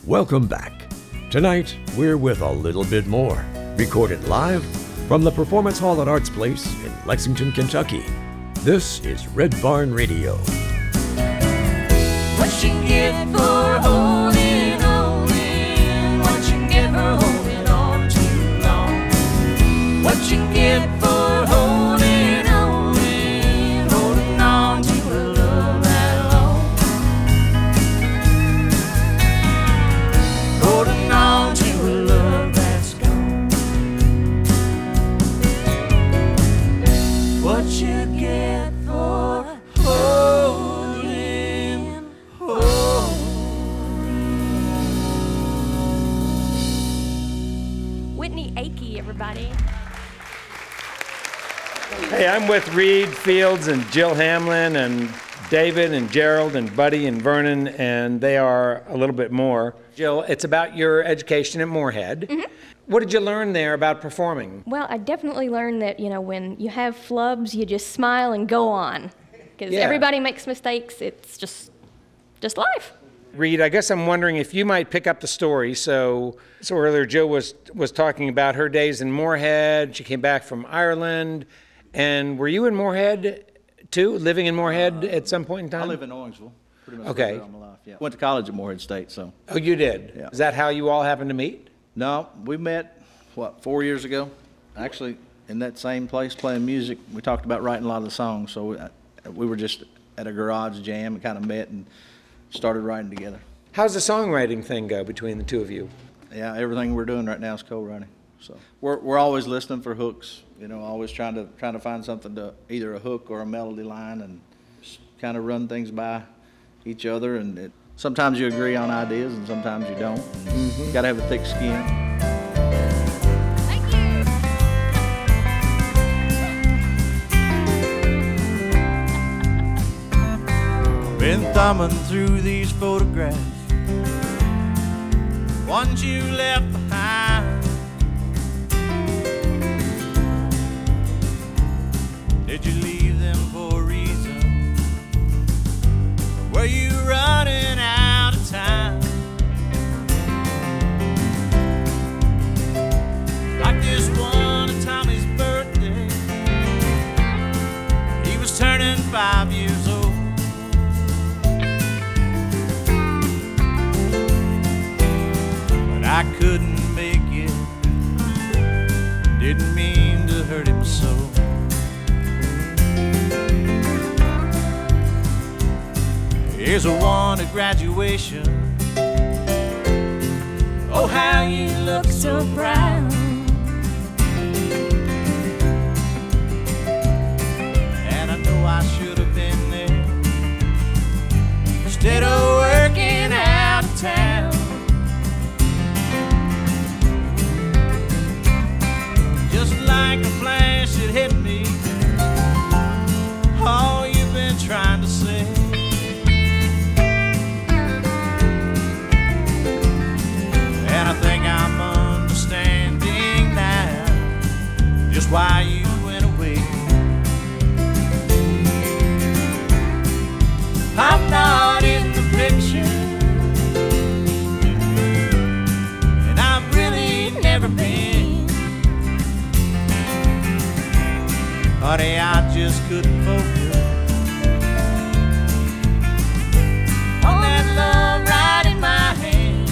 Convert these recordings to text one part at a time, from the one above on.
Welcome back. Tonight, we're with A Little Bit More, recorded live from the Performance Hall at Arts Place in Lexington, Kentucky. This is Red Barn Radio. What you get for holding on, what you get for holding on too long, what you get for holding on to a love that long, holding on to a love that's gone. What you get for holding on. Whitney Akey, everybody. Hey, I'm with Reed Fields and Jill Hamlin and David and Gerald and Buddy and Vernon, and they are A Little Bit More. Jill, it's about your education at Moorhead. Mm-hmm. What did you learn there about performing? Well, I definitely learned that, when you have flubs, you just smile and go on. Because Yeah. everybody makes mistakes. It's just life. Reed, I guess I'm wondering if you might pick up the story. So earlier Jill was talking about her days in Moorhead. She came back from Ireland. And were you in Moorhead too, living in Moorhead at some point in time? I live in Orangesville. Pretty much Okay. lived there all my life. Yeah. Went to college at Moorhead State, so. Oh, you did? Yeah. Is that how you all happened to meet? No, we met, 4 years ago? Actually, in that same place playing music. We talked about writing a lot of the songs, so we were just at a garage jam and kind of met and started writing together. How's the songwriting thing go between the two of you? Yeah, everything we're doing right now is co-writing. So we're always listening for hooks, always trying to find something to either a hook or a melody line and just kind of run things by each other. And sometimes you agree on ideas and sometimes you don't. You got to have a thick skin. Thank you. Been thumbing through these photographs, ones you left behind. Did you leave them for a reason? Or were you running out of time? Like this one at Tommy's birthday, he was turning 5 years old. But I couldn't make it, didn't mean to hurt him so. Here's a one at graduation. Oh, how you look so proud. And I know I should have been there instead of working out of town. Just like a flash it hit me, all you've been trying to say. And I think I'm understanding now just why you went away. I'm not in the picture, and I've really never been. Honey, I just couldn't focus on that love right in my hand.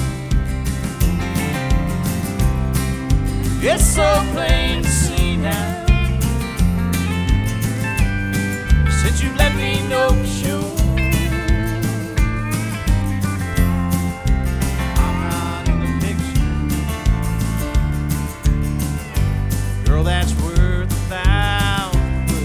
It's so plain to see now, since you let me know for sure. I'm not in the picture, girl, that's worth 1,000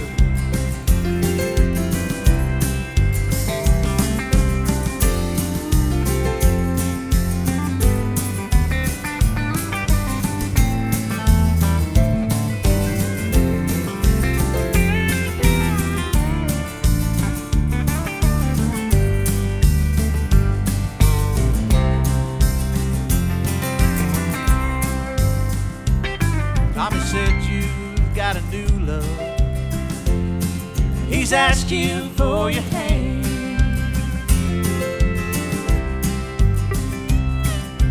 Tommy said you've got a new love. He's asked you for your hand.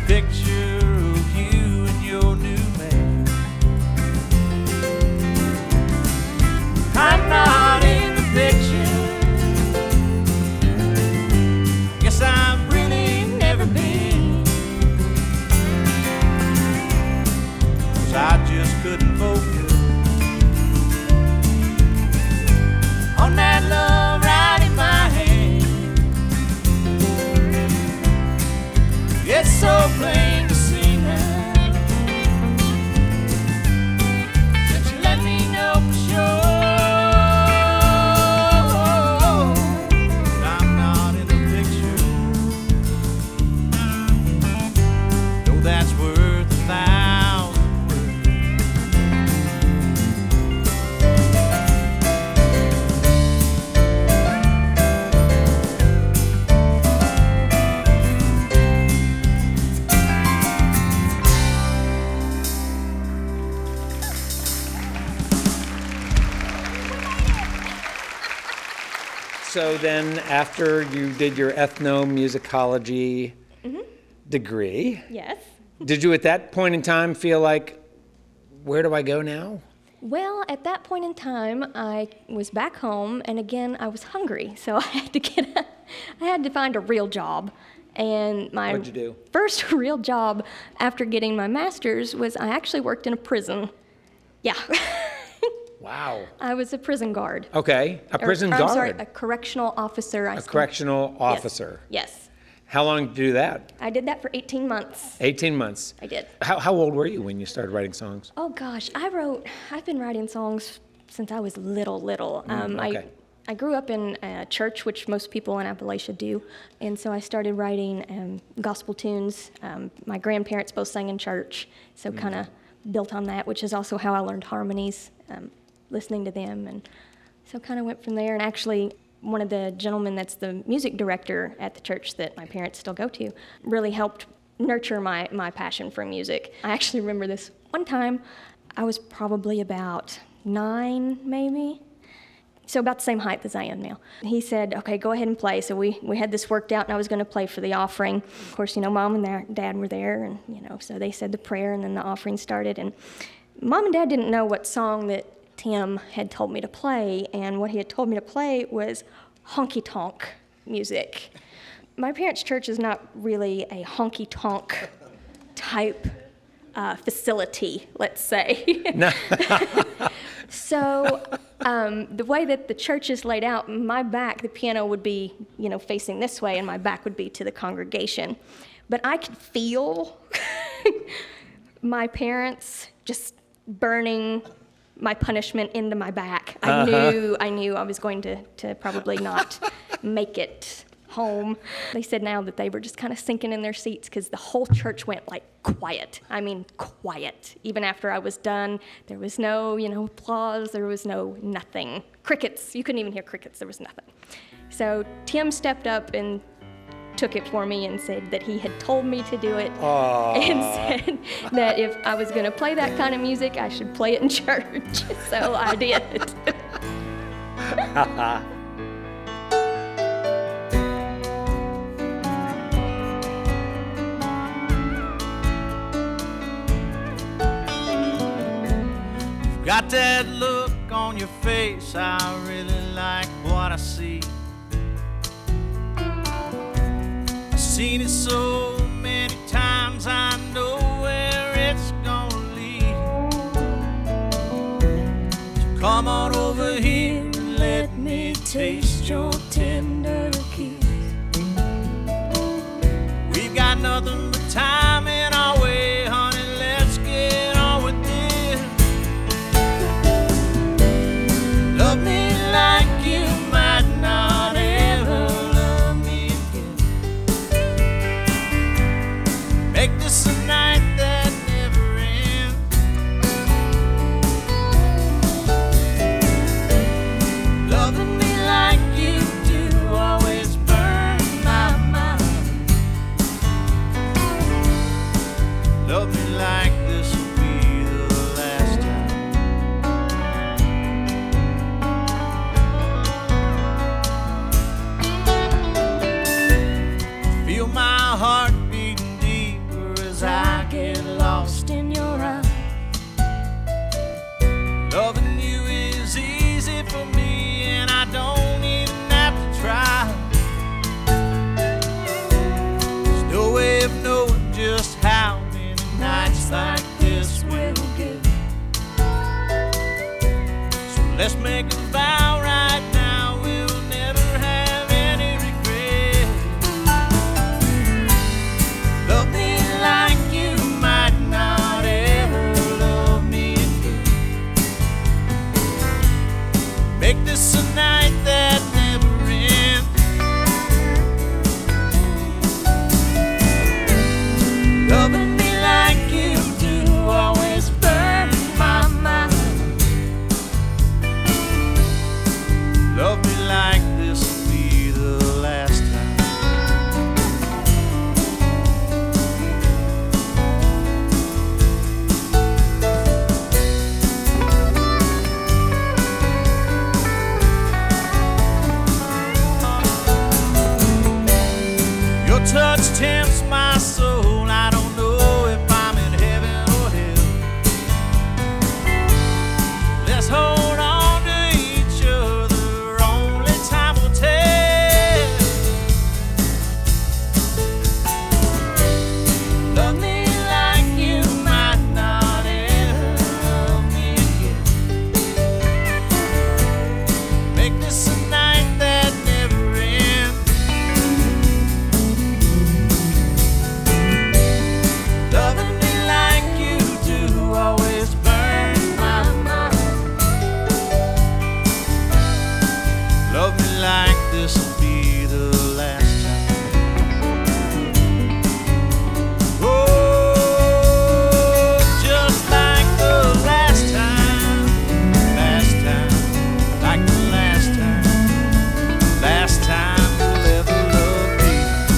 picture of you and your new man. I'm not in the picture. Guess I've really never been. 'Cause I just couldn't focus on that love right in my hand. It's so plain to see now that you let me know for sure that I'm not in the picture. Though that's worth 1,000 words. So then, after you did your ethnomusicology degree, Yes. did you at that point in time feel like, where do I go now? Well, at that point in time, I was back home, and again, I was hungry, so I had to find a real job. And my What'd you do? first real job after getting my master's was I actually worked in a prison. Yeah, Wow. I was a prison guard. Okay, a prison or, guard. I'm sorry, a correctional officer. A correctional officer. Yes. How long did you do that? I did that for 18 months. 18 months. I did. How old were you when you started writing songs? Oh gosh, I've been writing songs since I was little. okay. I grew up in a church, which most people in Appalachia do, and so I started writing gospel tunes. My grandparents both sang in church, so kind of built on that, which is also how I learned harmonies, listening to them, and so kind of went from there. And actually, one of the gentlemen that's the music director at the church that my parents still go to really helped nurture my passion for music. I actually remember this one time. I was probably about 9, maybe. So about the same height as I am now. He said, okay, go ahead and play. So we had this worked out, and I was going to play for the offering. Of course, Mom and Dad were there, and, so they said the prayer, and then the offering started. And Mom and Dad didn't know what song that Tim had told me to play, and what he had told me to play was honky-tonk music. My parents' church is not really a honky-tonk type facility, let's say. No. So the way that the church is laid out, my back, the piano would be, facing this way, and my back would be to the congregation. But I could feel my parents just burning my punishment into my back. I knew I was going to probably not make it home. They said now that they were just kind of sinking in their seats because the whole church went like quiet. I mean, quiet. Even after I was done, there was no, applause. There was no nothing. Crickets. You couldn't even hear crickets. There was nothing. So Tim stepped up and took it for me and said that he had told me to do it, and said that if I was going to play that kind of music, I should play it in church. So I did. Got that look on your face, I really like what I see. I've seen it so many times, I know where it's gonna lead. So come on over here and let me taste your tender kiss. We've got nothing but time in our way, honey, let's get on with this. Love me like you might not ever love me again. Make this a night that never ends. Loving me like you do always burns my mind. Let's make a vow right now, we'll never have any regret. Love me like you might not ever love me again. Make this a night that never ends. Loving me like you do always burn my mind. Love me like this will be the last time. Your touch tempts my soul. I don't know if I'm in heaven or hell. Let's hold on to each other, only time will tell. Love me like you might not ever love me again. Make this a night that never ends. Loving me like you do always burn my mind. Love me like this will be the last time. Oh, just like the last time, like the last time you'll ever love me.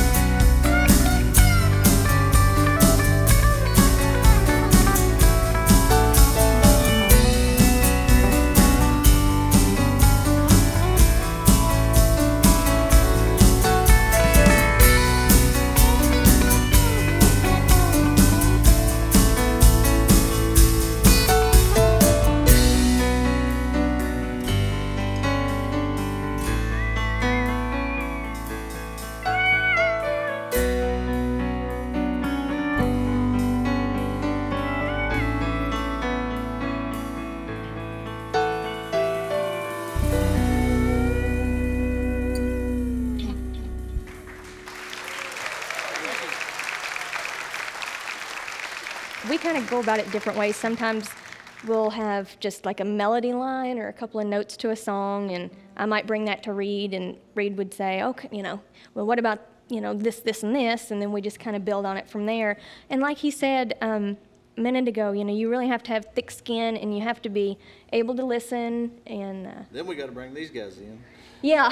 We kind of go about it different ways. Sometimes we'll have just like a melody line or a couple of notes to a song, and I might bring that to Reed, and Reed would say, okay, well, what about, this, this, and this, and then we just kind of build on it from there. And like he said a minute ago, you really have to have thick skin, and you have to be able to listen, and Then we got to bring these guys in. yeah.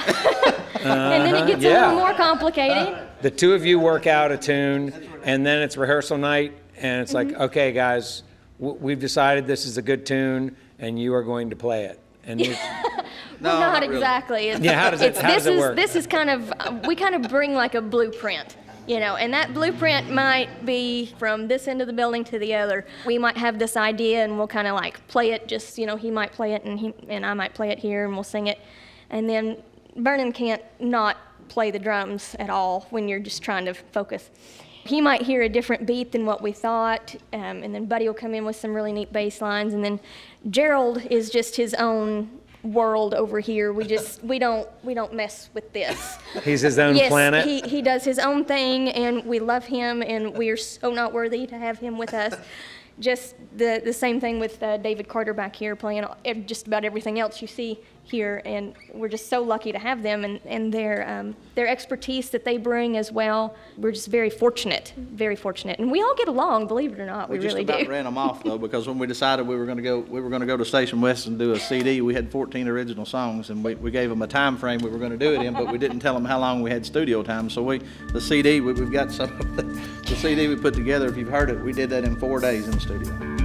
And then it gets a little more complicated. The two of you work out a tune, and then it's rehearsal night, and it's like, okay, guys, we've decided this is a good tune, and you are going to play it. And Well, No, not not really. exactly. Yeah, how does it work? This is kind of, we kind of bring like a blueprint, and that blueprint might be from this end of the building to the other. We might have this idea, and we'll kind of like play it just, he might play it, and I might play it here, and we'll sing it. And then Vernon can't not play the drums at all when you're just trying to focus. He might hear a different beat than what we thought, and then Buddy will come in with some really neat bass lines, and then Gerald is just his own world over here. We don't mess with this. he's his own planet. He does his own thing, and we love him, and we are so not worthy to have him with us. Just the same thing with David Carter back here playing just about everything else you see here, and we're just so lucky to have them and their expertise that they bring as well. We're just very fortunate, and we all get along, believe it or not. We really just about do. ran them off though, because when we decided we were going to go to Station West and do a CD, we had 14 original songs, and we gave them a time frame we were going to do it in, but we didn't tell them how long we had studio time. So the CD we've got some of the CD we put together. If you've heard it, we did that in 4 days in the studio.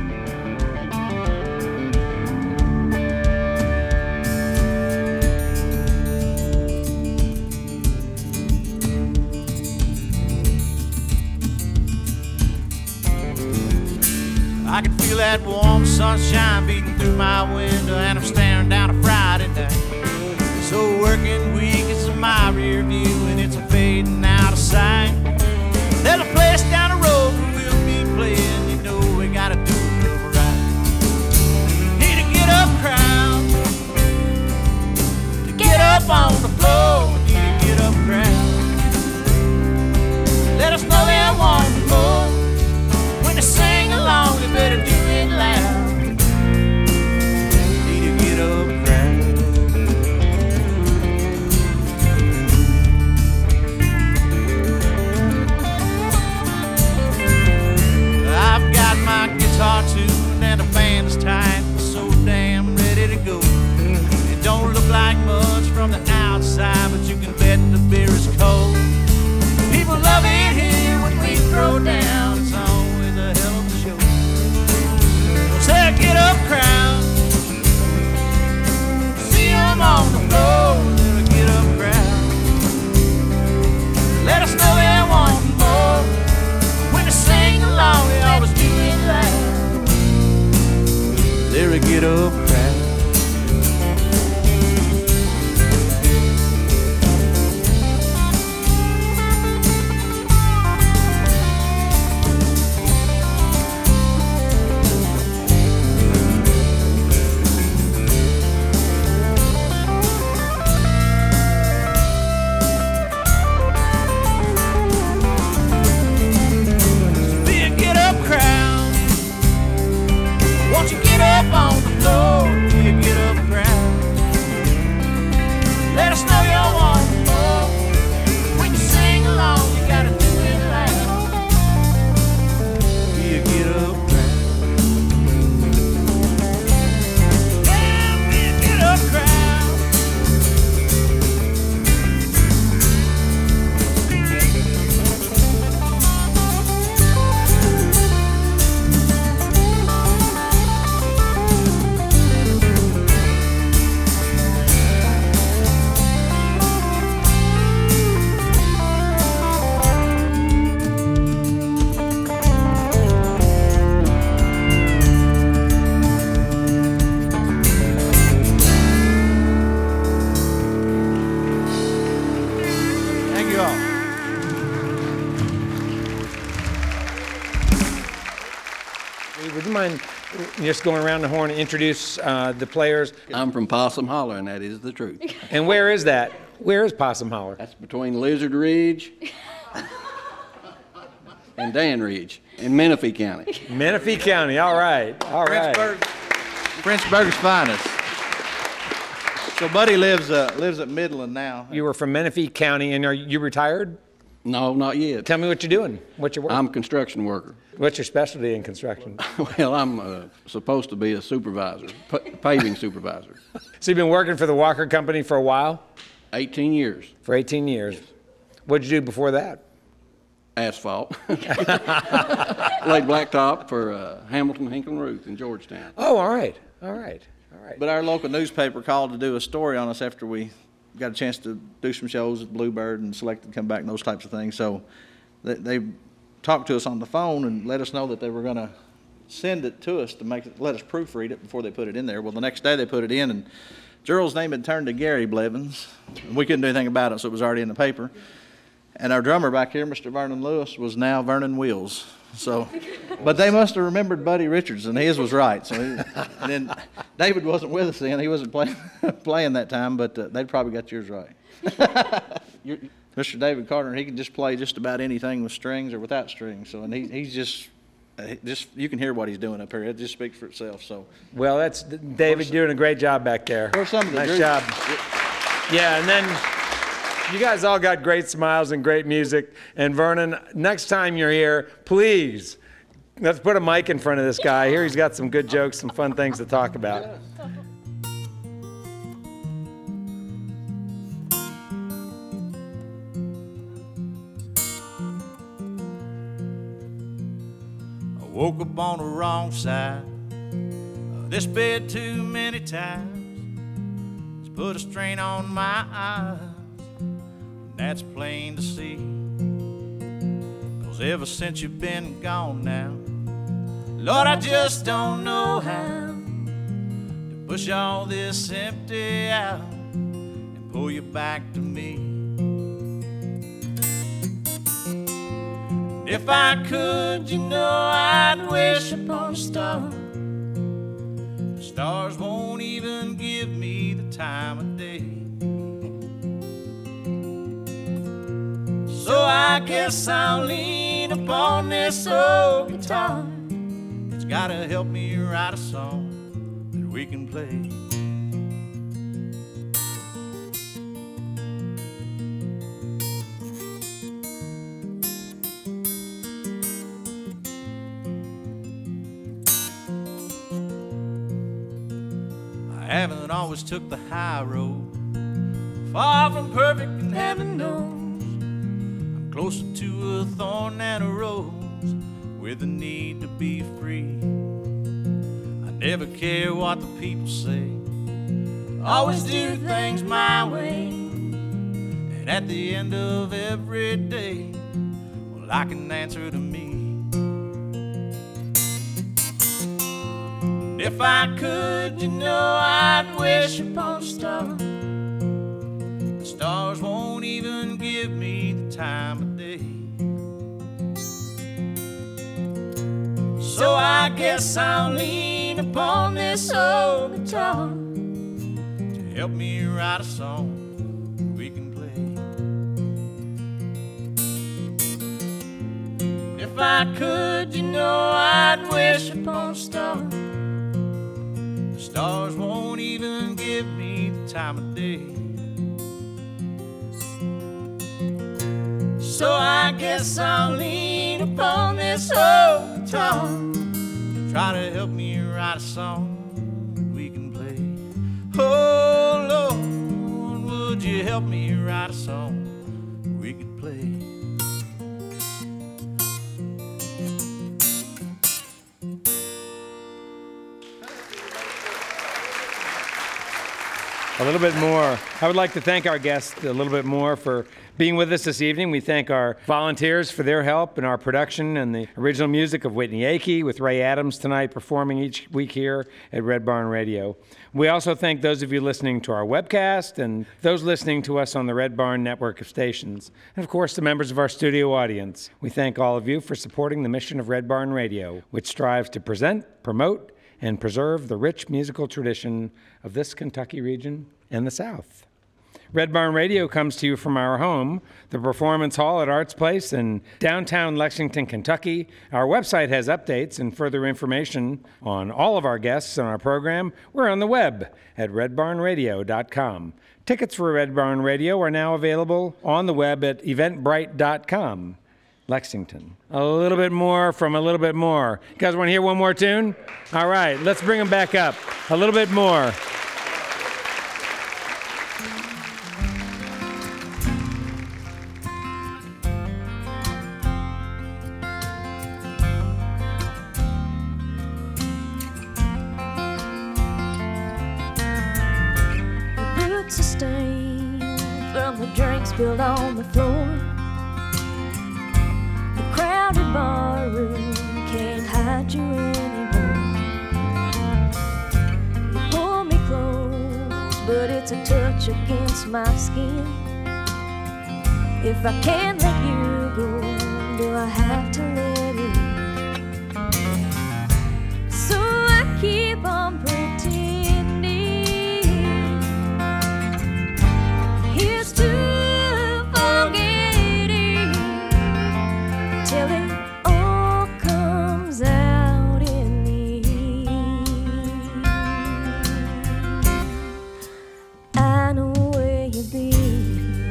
I can feel that warm sunshine beating through my window, and I'm staring down a Friday night. So working week is in my rear view, and it's fading out of sight. There's a place down the road where we'll be playing. You know we gotta do it right. Need a get up crowd, get up crowd. Would you mind just going around the horn and introduce the players? I'm from Possum Holler, and that is the truth. And where is that? Where is Possum Holler? That's between Lizard Ridge and Dan Ridge in Menifee County. Menifee County, all right, all right. Frenchburg's finest. So Buddy lives at Midland now. You were from Menifee County, and are you retired? No, not yet. Tell me what you're doing. What's your work? I'm a construction worker. What's your specialty in construction? Well, I'm supposed to be a supervisor, paving supervisor. So you've been working for the Walker Company for a while? 18 years. For 18 years. What did you do before that? Asphalt. Laid blacktop for Hamilton, Hinkle, Ruth in Georgetown. Oh, all right, all right, all right. But our local newspaper called to do a story on us after we got a chance to do some shows at Bluebird and Selected Come Back and those types of things. So they talked to us on the phone and let us know that they were going to send it to us to let us proofread it before they put it in there. Well, the next day they put it in, and Gerald's name had turned to Gary Blevins. And we couldn't do anything about it, so it was already in the paper. And our drummer back here, Mr. Vernon Lewis, was now Vernon Wills. So, but they must have remembered Buddy Richards, and his was right. So, and then David wasn't with us then; he wasn't playing that time. But they'd probably got yours right. Mr. David Carter, he can just play just about anything with strings or without strings. So, and he's just you can hear what he's doing up here. It just speaks for itself. So, well, that's David doing a great job back there. For some of the nice group. job. Yeah, and then you guys all got great smiles and great music. And Vernon, next time you're here, please, let's put a mic in front of this guy. Here he's got some good jokes, some fun things to talk about. I woke up on the wrong side of this bed too many times. It's put a strain on my eyes. That's plain to see, 'cause ever since you've been gone now, Lord, I just don't know how to push all this empty out and pull you back to me. And if I could, you know, I'd wish upon a star. The stars won't even give me the time of day. So I guess I'll lean upon this old guitar. It's gotta help me write a song that we can play. I haven't always took the high road, far from perfect, and heaven knows closer to a thorn than a rose, with the need to be free. I never care what the people say, always do things my way. And at the end of every day, well, I can answer to me. And If I could, you know, I'd wish upon a star. The stars won't even give me the time of day. So I guess I'll lean upon this old guitar to help me write a song we can play. If I could, you know, I'd wish upon a star. The stars won't even give me the time of day. So I guess I'll lean upon this old guitar to try to help me write a song we can play. Oh Lord, would you help me write a song we could play? A little bit more. I would like to thank our guests a little bit more for being with us this evening. We thank our volunteers for their help in our production and the original music of Whitney Akey, with Ray Adams tonight performing each week here at Red Barn Radio. We also thank those of you listening to our webcast and those listening to us on the Red Barn network of stations. And of course, the members of our studio audience. We thank all of you for supporting the mission of Red Barn Radio, which strives to present, promote, and preserve the rich musical tradition of this Kentucky region and the South. Red Barn Radio comes to you from our home, the Performance Hall at Arts Place in downtown Lexington, Kentucky. Our website has updates and further information on all of our guests on our program. We're on the web at redbarnradio.com. Tickets for Red Barn Radio are now available on the web at eventbrite.com. Lexington. A little bit more from a little bit more. You guys want to hear one more tune? All right, let's bring them back up. A little bit more. The boots are stained from the drink spilled on the floor. Crowded barroom can't hide you anymore. You pull me close, but it's a touch against my skin. If I can't let you go, do I have to let it in? So I keep on pretending. Here's to till it all comes out in the end. I know where you've been.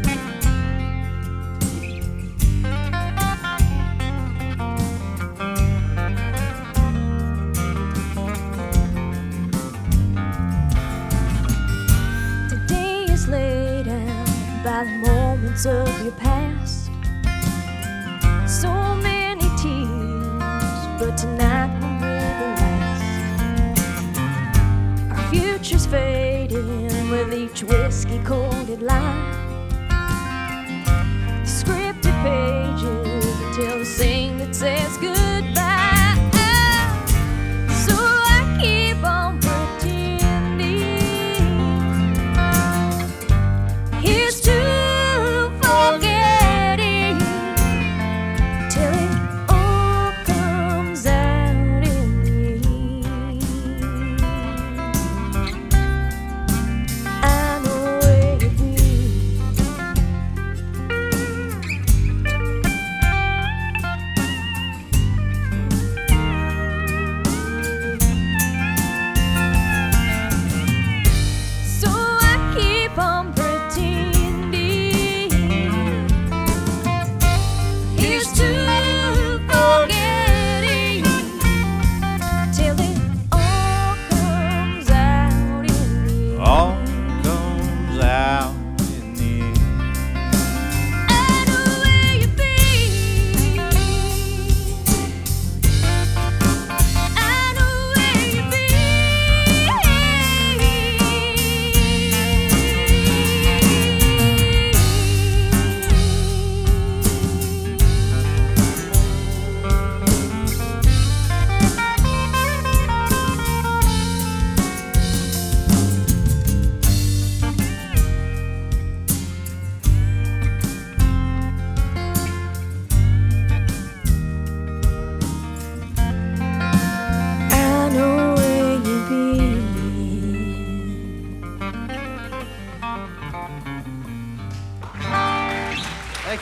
Today is laid out by the moments of your past. So many tears, but tonight will really last. Our future's fading with each whiskey-coated line. Scripted pages tell the scene that says goodbye. So I keep on pretending. Here's to forgetting till it all comes out in the end. I know where you've been.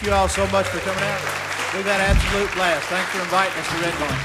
Thank you all so much for coming out. We've had an absolute blast. Thanks for inviting us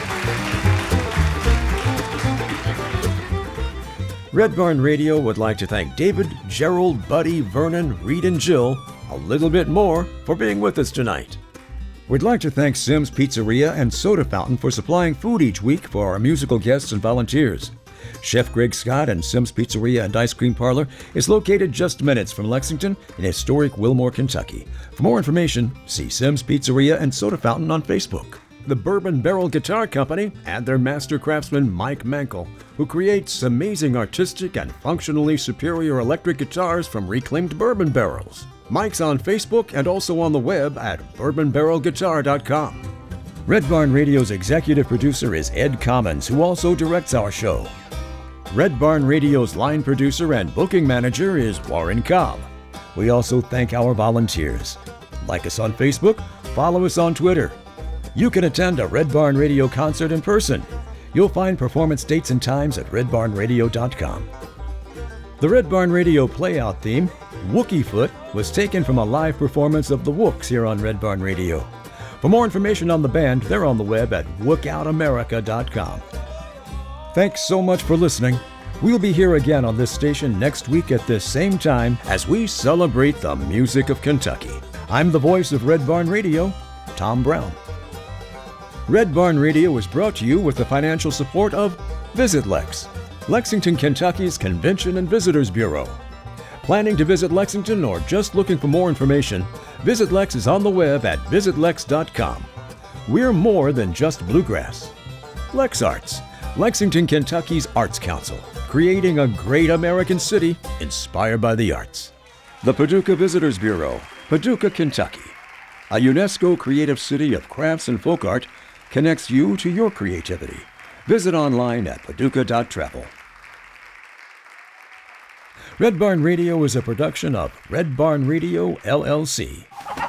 to Red Barn. Red Barn Radio would like to thank David, Gerald, Buddy, Vernon, Reed, and Jill a little bit more for being with us tonight. We'd like to thank Sim's Pizzeria and Soda Fountain for supplying food each week for our musical guests and volunteers. Chef Greg Scott and Sim's Pizzeria and Ice Cream Parlor is located just minutes from Lexington in historic Wilmore, Kentucky. For more information, see Sim's Pizzeria and Soda Fountain on Facebook. The Bourbon Barrel Guitar Company and their master craftsman Mike Mankel, who creates amazing artistic and functionally superior electric guitars from reclaimed bourbon barrels. Mike's on Facebook and also on the web at bourbonbarrelguitar.com. Red Barn Radio's executive producer is Ed Commons, who also directs our show. Red Barn Radio's line producer and booking manager is Warren Cobb. We also thank our volunteers. Like us on Facebook, follow us on Twitter. You can attend a Red Barn Radio concert in person. You'll find performance dates and times at redbarnradio.com. The Red Barn Radio playout theme, Wookie Foot, was taken from a live performance of the Wooks here on Red Barn Radio. For more information on the band, they're on the web at wookoutamerica.com. Thanks so much for listening. We'll be here again on this station next week at this same time as we celebrate the music of Kentucky. I'm the voice of Red Barn Radio, Tom Brown. Red Barn Radio is brought to you with the financial support of Visit Lex, Lexington, Kentucky's Convention and Visitors Bureau. Planning to visit Lexington or just looking for more information, Visit Lex is on the web at visitlex.com. We're more than just bluegrass. Lex Arts, Lexington, Kentucky's Arts Council, creating a great American city inspired by the arts. The Paducah Visitors Bureau, Paducah, Kentucky. A UNESCO creative city of crafts and folk art connects you to your creativity. Visit online at paducah.travel. Red Barn Radio is a production of Red Barn Radio, LLC.